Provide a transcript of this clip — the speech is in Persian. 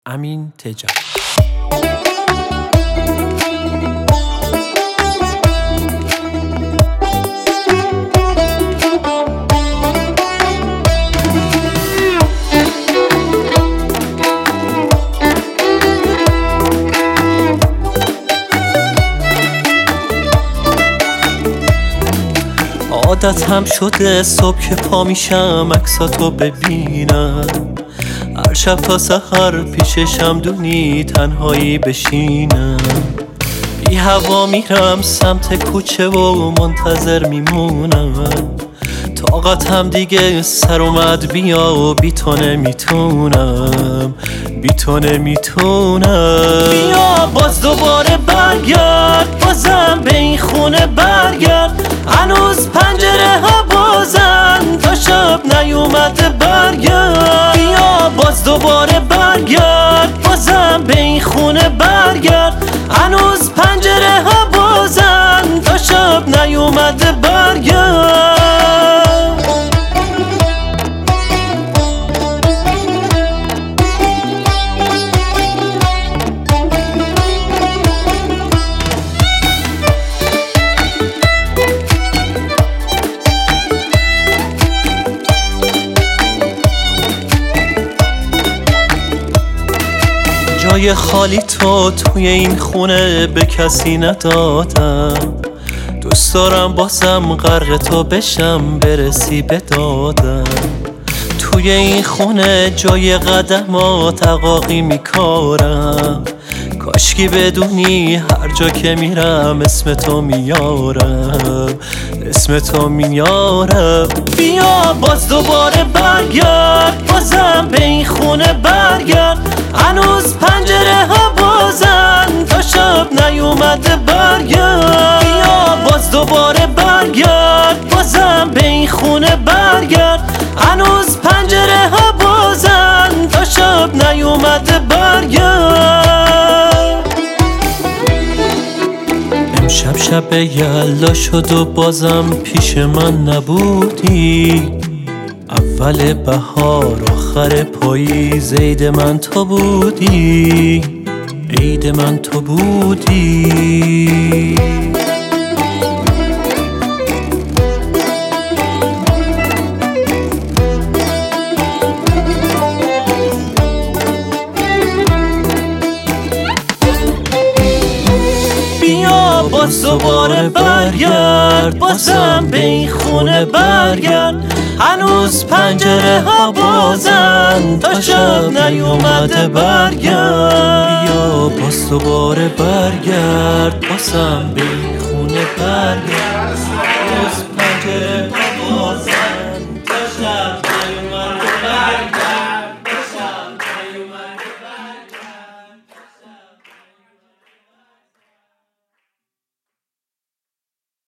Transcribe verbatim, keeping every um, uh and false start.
امین تجاری. عادت هم شده صبح که پا میشم عکساتو ببینم، هر شب تا سحر پیششم دونی تنهایی بشینم. بی هوا میرم سمت کوچه و منتظر میمونم، طاقتم دیگه سر اومد بیا و بی تو نمیتونم، بی تو نمیتونم. بیا باز دوباره برگرد، بازم به این خونه برگرد، هنوز پنجره ها بازن تا شب نیومده برگرد. بیا باز دوباره برگرد، بازم به این خونه برگرد، هنوز پنجره ها بازن تا شب نیومده برگرد. جای خالی تو توی این خونه به کسی ندادم، دوست دارم بازم غرق تو بشم برسی به دادم. توی این خونه جای قدمات عقاقی میکارم، کاشکی بدونی هر جا که میرم اسم تو میارم، اسم تو میارم. بیا باز دوباره برگرد، بازم به این خونه برگرد، هنوز پنجره ها بازن تا شب نیومده برگرد. بیا باز دوباره برگرد، بازم به این خونه برگرد، هنوز پنجره ها بازن تا شب نیومده برگرد. امشب شب یلدا شد و بازم پیش من نبودی، اول بهار آخر پاییز عید من تو بودی، عید من تو بودی. بیا باز دوباره برگرد، بازم به این خونه برگرد، هنوز پنجره ها بازن تا شب نیومده برگرد. بیا باز دوباره برگرد، بازم به این خونه برگرد، هنوز پنجره ها بازن.